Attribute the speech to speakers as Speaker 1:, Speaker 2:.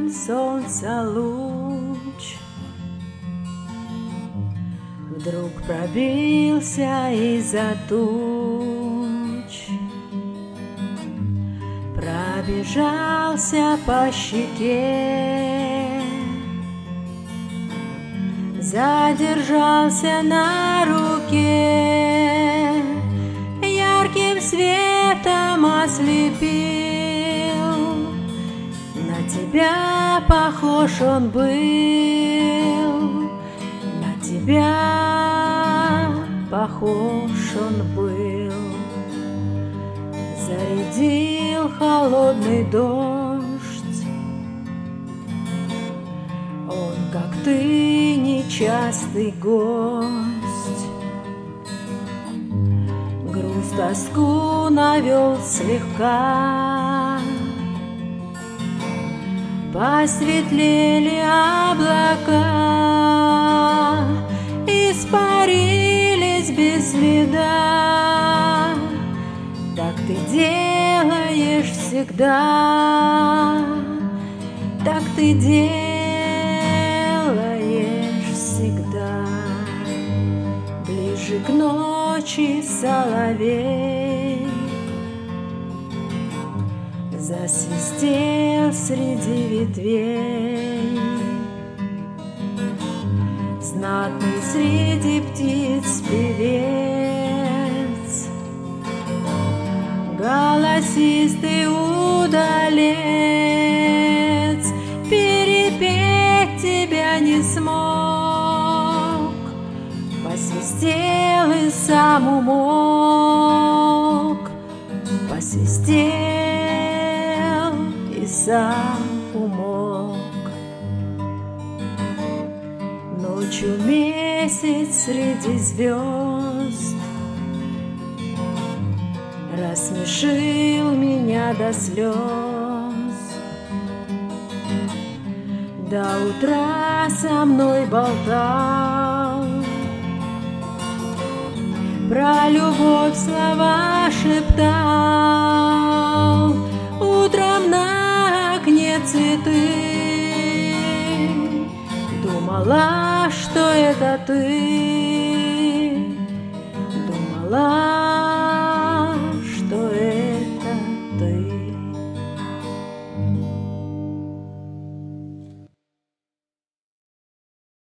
Speaker 1: солнца луч вдруг пробился из-за туч, пробежался по щеке, задержался на руке, ярким светом ослепил. На тебя похож он был, на тебя похож он был. Зарядил холодный дождь, он, как ты, нечастый гость. Грусть, тоску навел слегка, посветлели облака, испарились без следа. Так ты делаешь всегда, так ты делаешь всегда. Ближе к ночи соловей засвистел среди ветвей, знатный среди птиц певец, голосистый удалец, перепеть тебя не смог, посвистел и сам умолк, посвистел и сам умолк. Ночью месяц среди звезд рассмешил меня до слез. До утра со мной болтал, про любовь слова шептал. Утром на окне цветы, думала, что это ты, думала,